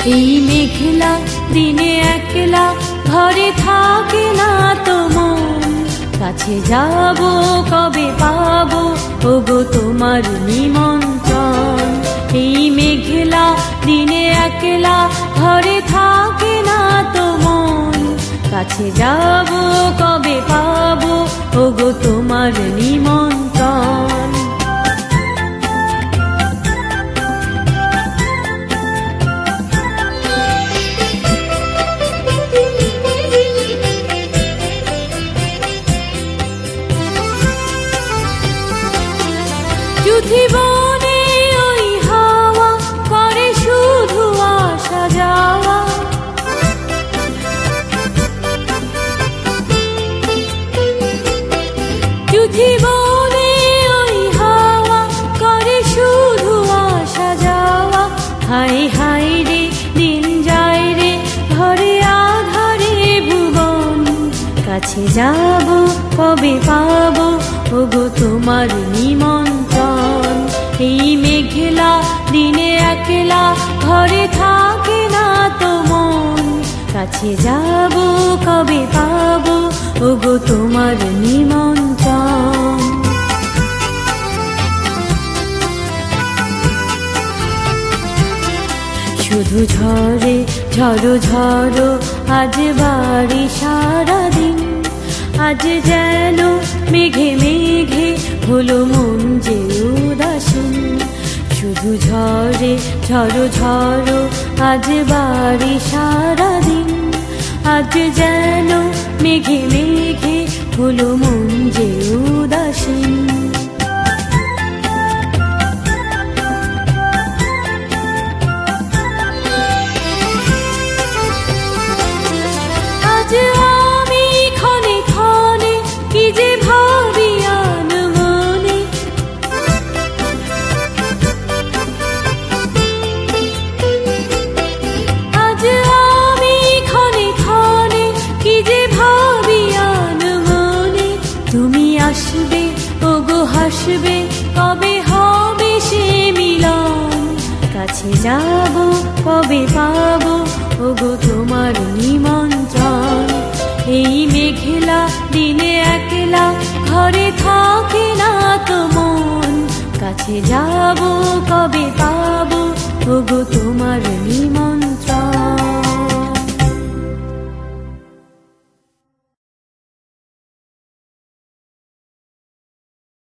এই মেঘলা দিনে একলা ঘরে থাকে না তো মন, কাছে যাব কবে পাবো ওগো তোমার নিমন্ত্রণ। এই মেঘলা দিনে একলা ঘরে থাকে না তো মন, কাছে যাব কবে পাবো ওগো তোমার নিমন্ত্রণ। জীবনে ওই হাওয়া করে শুধু আসা যাওয়া, জীবনে ওই হাওয়া করে শুধু আসা যাওয়া। হায় হায় রে দিন যায় রে ঘরে আধারে ভুবন, কাছে যাব কবে পাবো ওগো তোমার নিমন্ত্রণ। এই মেঘলা দিনে একলা ঘরে থাকে না তো মন, কাছে যাব কবে পাবো ওগো তোমার নিমন্ত্রণ। শুধু ঝরে ঝড়ো ঝড়ো আজ বাড়ি সারাদিন, আজ যেন মেঘে মেঘে হলো মন যে উদাসীন। শুধু ঝরে ঝড়ো ঝড়ো আজ বাড়ি সারাদিন, আজ যেন মেঘে মেঘে হলো মন যে উদাসীন। আজ আমি ক্ষণে ক্ষণে কি যে ভাবি আনমনে, আজ আমি ক্ষণে ক্ষণে কি যে ভাবি আনমনে। তুমি আসবে ওগো হাসবে কবে হবে সে মিলন, কাছে যাব কবে পাবো ওগো তোমার নিমন্ত্রণ। এই মেঘলা দিনে একলা ঘরে থাকে না তো মন, কাছে যাব কবে পাবো ওগো তোমার নিমন্ত্রণ।